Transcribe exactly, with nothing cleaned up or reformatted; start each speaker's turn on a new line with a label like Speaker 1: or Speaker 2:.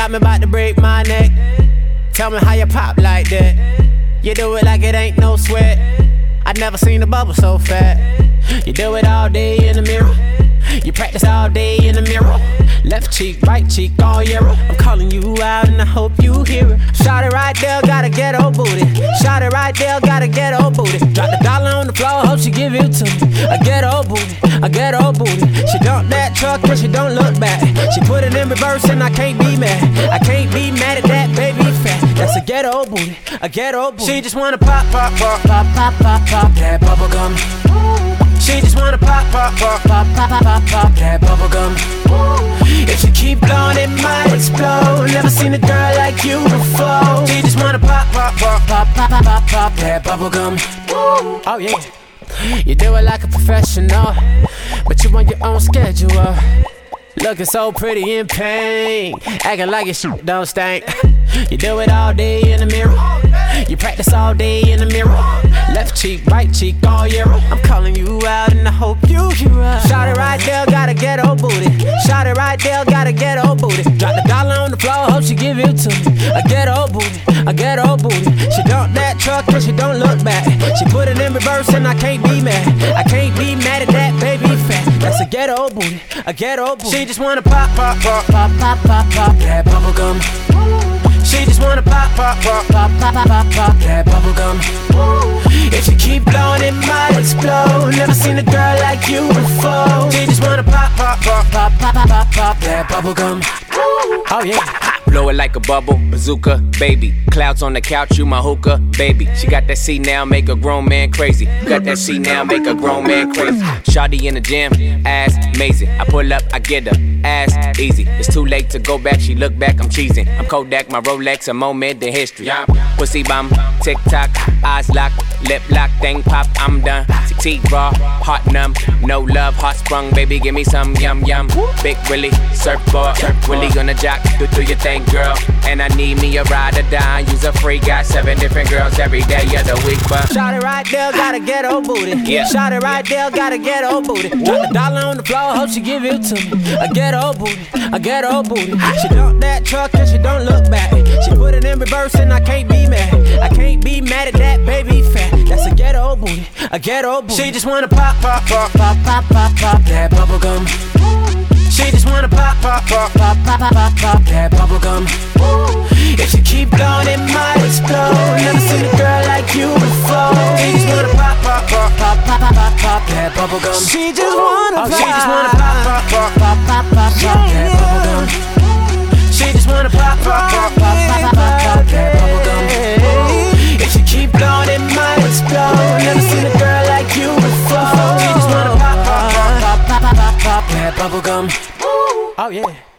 Speaker 1: got me about to break my neck. Tell me how you pop like that. You do it like it ain't no sweat. I never seen a bubble so fat. You do it all day in the mirror. You practice all day in the mirror. Left cheek, right cheek, all year. I'm calling you out and I hope you hear it. Shot it right there, got a ghetto booty. Shot it right there, got a ghetto booty. Drop the dollar on the floor, hope she give it to me. A ghetto booty, a ghetto booty. She dump that truck and she don't look back. She put it in reverse and I can't be mad. I can't be mad at that baby fat. That's a ghetto booty, a ghetto booty. She just wanna pop, pop, pop, pop, pop, pop, pop that bubble gum. She just wanna pop, pop, pop, pop, pop, pop, pop, pop that bubble gum. If you keep blowing, it might explode. Never seen a girl like you before. She just wanna pop, pop, pop, pop, pop, pop, pop, pop that bubble gum. Oh yeah, you do it like a professional, but you on your own schedule. Looking so pretty in pain, acting like your shit don't stink. You do it all day in the mirror. You practice all day in the mirror. Left cheek, right cheek, all year. I'm calling you out and I hope you hear us. Shot it right there, got a ghetto booty. Shot it right there, got a ghetto booty. Drop the dollar on the floor, hope she give it to me. A ghetto booty, a ghetto booty. She dump that truck and she don't look back. She put it in reverse and I can't be mad. I can't be mad at that baby fat. That's a ghetto booty, a ghetto booty. She just wanna pop, pop, pop, pop, pop, pop, pop that bubble gum. She just wanna pop, pop, pop, pop, pop, pop, pop, pop that bubble gum. If you keep blowing, it might explode. Never seen a girl like you before. She just wanna pop, pop, pop, pop, pop, pop, pop, pop that bubble gum. Oh yeah.
Speaker 2: Blow it like a bubble, bazooka, baby. Clouds on the couch, you my hookah, baby. She got that C now, make a grown man crazy. Got that C now, make a grown man crazy. Shawty in the gym, ass amazing. I pull up, I get her, ass easy. It's too late to go back, she look back, I'm cheesing. I'm Kodak, my Rolex, a moment in history. Pussy bomb, tick tock, eyes lock, lip lock, thing pop, I'm done. T raw, heart numb, no love, heart sprung, baby, give me some yum yum. Big Willie, surfboard, Willie on the jock, do do your thing, girl. And I need me a ride or die, use a free, got seven different girls every day of the week, but
Speaker 1: shot it right there, got a ghetto booty.
Speaker 2: Yeah.
Speaker 1: Shot it right there, got a ghetto booty. Drop the dollar on the floor, hope she give it to me. A ghetto booty, a ghetto booty. She dump that truck and she don't look back. She put it in reverse and I can't be mad. I can't be mad at that baby fat. That's a ghetto booty, a ghetto booty. She just wanna pop, pop, pop, pop, pop, pop, pop that bubble gum. She just wanna pop, pop, pop, pop, pop, pop, pop, pop that bubble gum. If you keep blowing, it might explode. Never seen a girl like you before. She just wanna pop, pop, pop, pop, pop, pop, pop, pop that bubble gum. She just wanna pop, she just wanna pop, pop, pop, pop, pop, pop, pop that bubble gum. She just wanna pop, pop, pop, pop, pop, pop, pop that bubble gum. If you keep blowing, it might explode. Never seen a girl like you before. She just wanna pop, pop, pop, pop, pop, pop, pop that bubble gum. Oh yeah.